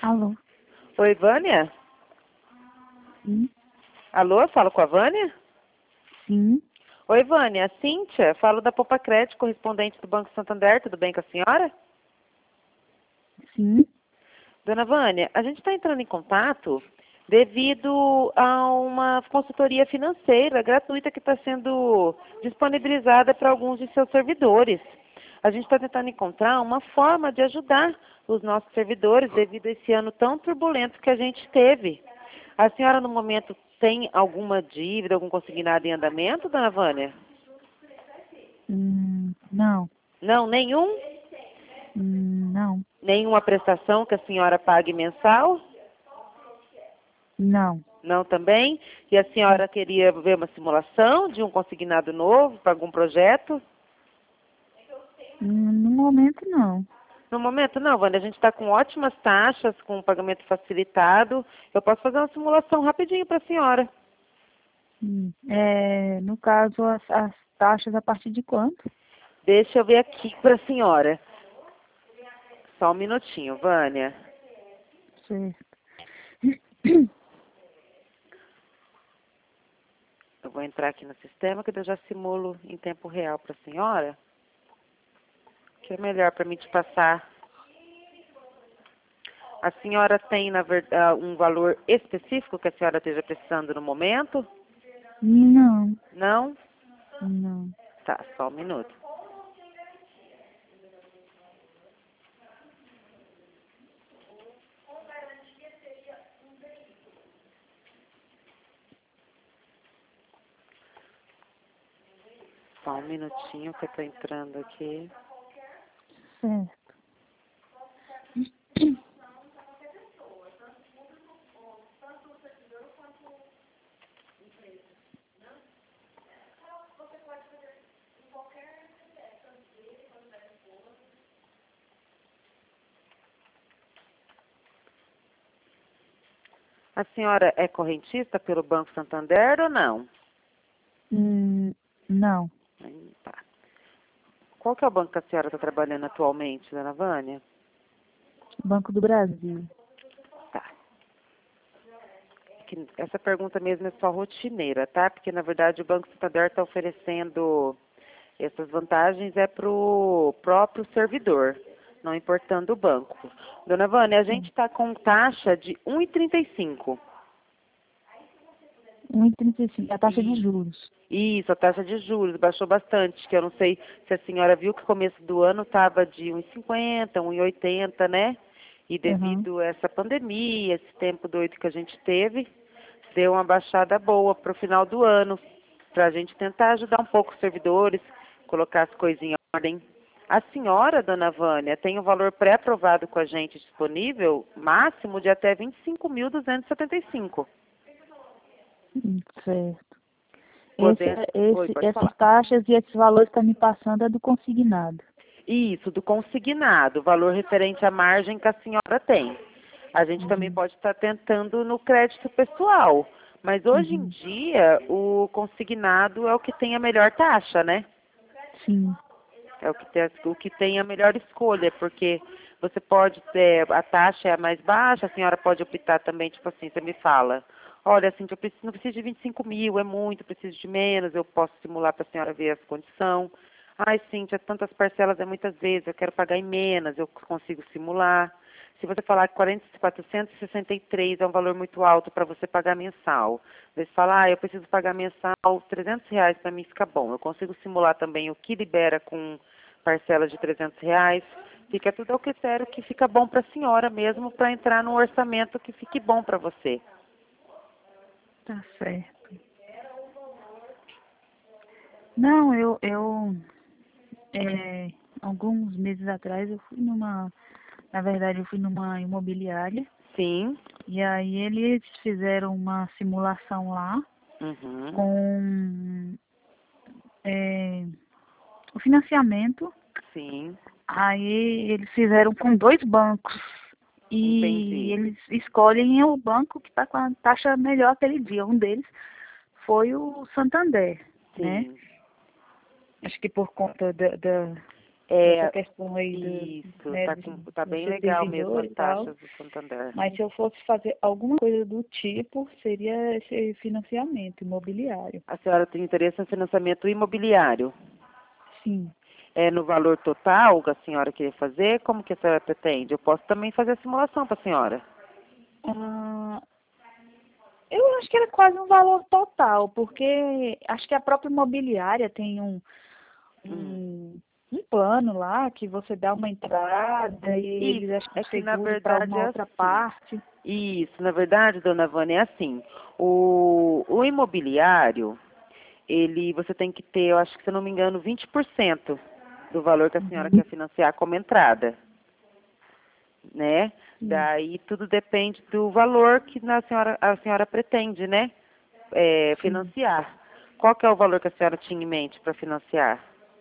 Alô? Oi, Vânia? Sim, Alô, falo com a Vânia? sim, Oi, Vânia, Cíntia, falo da Poupa Crédito, correspondente do Banco Santander, tudo bem com a senhora? sim. Dona Vânia, a gente está entrando em contato devido a uma consultoria financeira gratuita que está sendo disponibilizada para alguns de seus servidores. A gente está tentando encontrar uma forma de ajudar os nossos servidores devido a esse ano tão turbulento que a gente teve. A senhora, no momento, tem alguma dívida, algum consignado em andamento, dona Vânia? Não, Não, nenhum? não, Nenhuma prestação que a senhora pague mensal? não. Não também? E a senhora queria ver uma simulação de um consignado novo para algum projeto? No momento, não. No momento, não, Wanda. A gente está com ótimas taxas, com pagamento facilitado. Eu posso fazer uma simulação rapidinho para a senhora. No caso, as taxas a partir de quanto? Deixa eu ver aqui para a senhora. Só um minutinho, Vânia. Certo. Eu vou entrar aqui no sistema que eu já simulo em tempo real para a senhora. Que é melhor para mim te passar. A senhora tem, na verdade, um valor específico que a senhora esteja precisando no momento? Não, Não? não. Tá, só um minuto. Só um minutinho que eu tô entrando aqui. Certo. A senhora é correntista pelo Banco Santander ou não? Não. Tá. Qual que é o banco que a senhora está trabalhando atualmente, dona Vânia? Banco do Brasil. Tá. Essa pergunta mesmo é só rotineira, tá? Porque, na verdade, o Banco Santander está oferecendo essas vantagens para o próprio servidor, não importando o banco. Dona Vânia, a gente está com taxa de 1,35. 1,35, a taxa de juros. Isso, a taxa de juros baixou bastante, que eu não sei se a senhora viu que o começo do ano estava de 1,50, 1,80, né? E Uhum. devido a essa pandemia, esse tempo doido que a gente teve, deu uma baixada boa para o final do ano, para a gente tentar ajudar um pouco os servidores, colocar as coisas em ordem. A senhora, dona Vânia, tem um valor pré-aprovado com a gente disponível, máximo de até 25.275. Certo. Podendo... Oi, pode Essas falar. taxas e esses valores que está me passando é do consignado. Isso, do consignado, o valor referente à margem que a senhora tem. A gente também Uhum. pode estar tentando no crédito pessoal, mas hoje em Uhum. dia o consignado é o que tem a melhor taxa, né? Sim. É o que tem a melhor escolha, porque você pode ter, a taxa é a mais baixa, a senhora pode optar também, tipo assim, você me fala, olha, assim, não preciso de 25 mil, é muito, preciso de menos, eu posso simular para a senhora ver as condições. Ai, Cíntia, tantas parcelas é muitas vezes, eu quero pagar em menos, eu consigo simular. Se você falar que 463 é um valor muito alto para você pagar mensal, você fala, eu preciso pagar mensal R$ 300, para mim fica bom. Eu consigo simular também o que libera com parcelas de R$ 300. Fica tudo ao critério que fica bom para a senhora mesmo, para entrar num orçamento que fique bom para você. Tá certo. Não, alguns meses atrás na verdade eu fui numa imobiliária Sim. e aí eles fizeram uma simulação lá Uhum. com o financiamento. Sim. Aí eles fizeram com dois bancos e Entendi. eles escolhem o banco que está com a taxa melhor aquele dia. Um deles foi o Santander, né? Sim. Acho que por conta essa É, questão aí isso, né, tá do bem ser legal mesmo servidor as e tal. taxas do Santander. Mas se eu fosse fazer alguma coisa do tipo, seria esse financiamento imobiliário. A senhora tem interesse em financiamento imobiliário? Sim. É no valor total que a senhora queria fazer? Como que a senhora pretende? Eu posso também fazer a simulação para a senhora. Ah, eu acho que era quase um valor total, porque acho que a própria imobiliária tem Hum. um plano lá que você dá uma entrada e eles Isso, acham é que que na seguro para verdade uma é outra assim. parte. Isso, na verdade, dona Vânia, é assim. O imobiliário, você tem que ter, eu acho que se eu não me engano, 20% do valor que a senhora Uhum. quer financiar como entrada, né? Sim, Daí tudo depende do valor que a senhora pretende, né? sim. Financiar. Qual que é o valor que a senhora tinha em mente para financiar?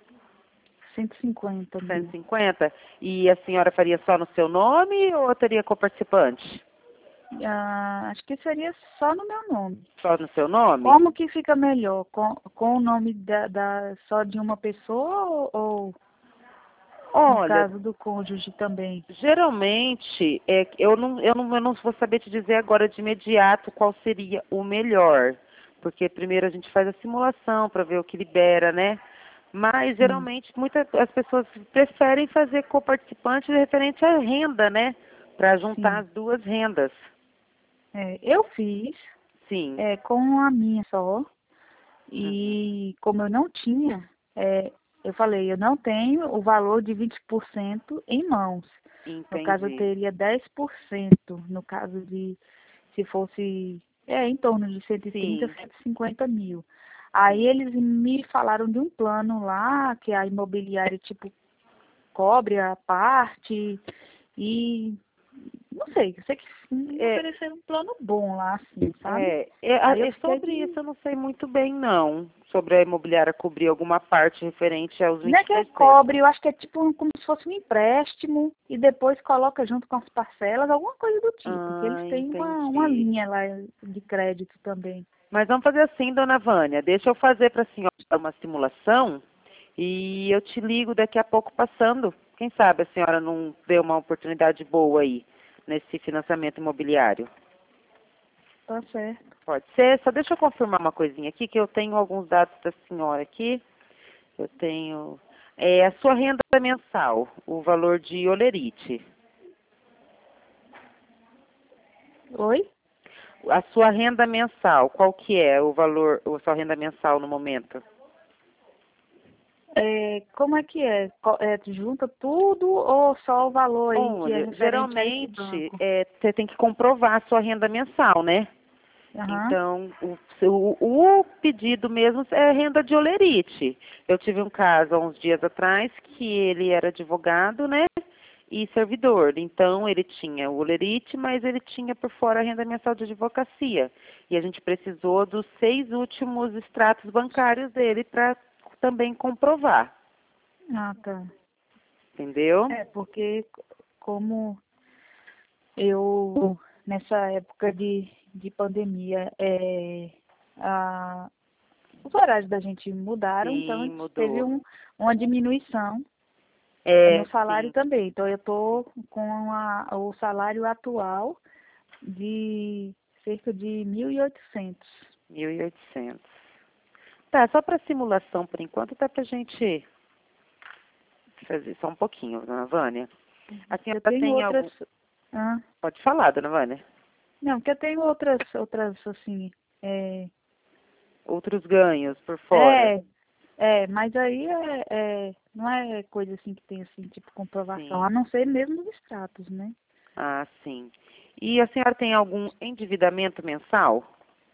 150 cento e mil. cinquenta E a senhora faria só no seu nome ou teria coparticipante? Acho que seria só no meu nome. Só no seu nome? Como que fica melhor? Com o nome só de uma pessoa ou no Olha, caso do cônjuge também? geralmente, eu não vou saber te dizer agora de imediato qual seria o melhor, porque primeiro a gente faz a simulação para ver o que libera, né? Mas Sim. geralmente as pessoas preferem fazer coparticipante referente à renda, né? Para juntar Sim. as duas rendas. Eu fiz Sim. com a minha só. Uhum. E como eu não tinha, eu falei, eu não tenho o valor de 20% em mãos. No caso, eu Entendi. teria 10%. No caso de, se fosse, em torno de 130, Sim, 150 mil. Aí sim. eles me falaram de um plano lá, que a imobiliária, tipo, cobre a parte e não sei, eu sei que me É, ofereceram um plano bom lá, assim, sabe? Aí eu fiquei sobre de. isso eu não sei muito bem, não. Sobre a imobiliária cobrir alguma parte referente aos Não é que é 20%. cobre, eu acho que é tipo como se fosse um empréstimo e depois coloca junto com as parcelas, alguma coisa do tipo, que eles Ah, têm uma entendi. linha lá de crédito também. Mas vamos fazer assim, dona Vânia. Deixa eu fazer para a senhora uma simulação e eu te ligo daqui a pouco passando. Quem sabe a senhora não vê uma oportunidade boa aí nesse financiamento imobiliário. Tá certo. Pode ser? Só deixa eu confirmar uma coisinha aqui, que eu tenho alguns dados da senhora aqui. Eu tenho a sua renda mensal, o valor de olerite. Oi? A sua renda mensal, qual que é o valor, a sua renda mensal no momento? Como é que é? Junta tudo ou só o valor aí que é Olha, referente a esse geralmente banco? você tem que comprovar a sua renda mensal, né? Aham. Então, o pedido mesmo é renda de olerite. Eu tive um caso há uns dias atrás que ele era advogado, né? E servidor. Então, ele tinha o olerite, mas ele tinha por fora a renda mensal de advocacia. E a gente precisou dos 6 últimos extratos bancários dele para também comprovar. Ah, tá. Entendeu? Porque como eu, nessa época de pandemia, os horários da gente mudaram, então a Sim, gente teve mudou. uma diminuição no É, salário sim, também. Então eu estou com o salário atual de cerca de 1.800. 1.800. Tá, só para simulação por enquanto, dá para a gente fazer só um pouquinho, dona Vânia. A Eu senhora tenho tem outras. algum. Ah, Pode falar, dona Vânia. não, que eu tenho outras assim. É, Outros ganhos por fora. é, mas aí não é coisa assim que tem assim, tipo comprovação, a Sim. não ser mesmo os extratos, né? Ah, sim. E a senhora tem algum endividamento mensal?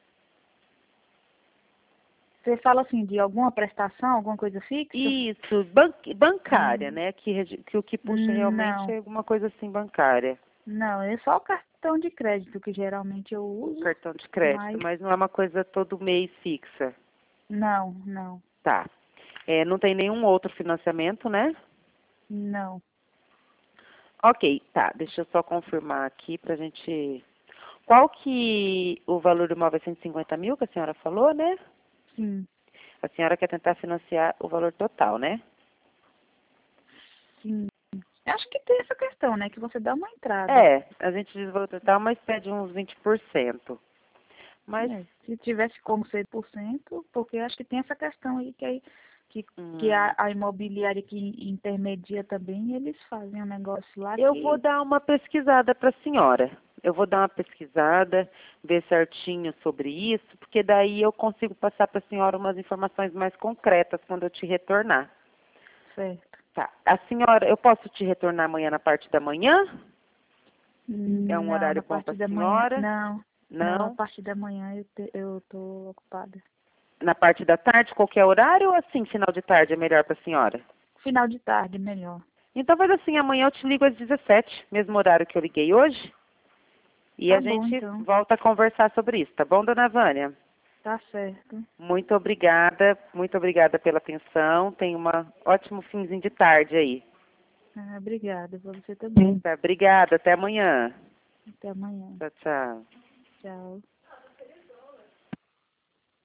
Você fala assim de alguma prestação, alguma coisa fixa? Isso, bancária, Hum, né? Que o que puxa realmente não, é alguma coisa assim bancária. não, é só o cartão de crédito que geralmente eu uso, Cartão de crédito, mas mas não é uma coisa todo mês fixa. não, não, Tá. Não tem nenhum outro financiamento, né? não, Ok, tá. Deixa eu só confirmar aqui pra gente. Qual que o valor do imóvel é 150 mil que a senhora falou, né? sim, A senhora quer tentar financiar o valor total, né? Sim. Acho que tem essa questão, né? Que você dá uma entrada. A gente diz valor total, mas pede uns 20%. Mas, Se tivesse como ser por cento, porque acho que tem essa questão aí que a imobiliária que intermedia também, eles fazem um negócio lá eu que... vou dar uma pesquisada para a senhora. Eu vou dar uma pesquisada, ver certinho sobre isso, porque daí eu consigo passar para a senhora umas informações mais concretas quando eu te retornar. Certo. Tá. A senhora, eu posso te retornar amanhã na parte da manhã? É um Não, horário na bom para parte a da manhã, senhora? não, a Não? parte da manhã eu tô ocupada. Na parte da tarde, qualquer horário ou assim, final de tarde é melhor para a senhora? Final de tarde, melhor. Então faz assim, amanhã eu te ligo às 17, mesmo horário que eu liguei hoje, e a Tá bom, gente então. volta a conversar sobre isso, tá bom, dona Vânia? Tá certo. Muito obrigada pela atenção. Tenha um ótimo finzinho de tarde aí. Obrigada, pra você também. Tá, obrigada, até amanhã. Até amanhã. Tchau, tchau. Tchau.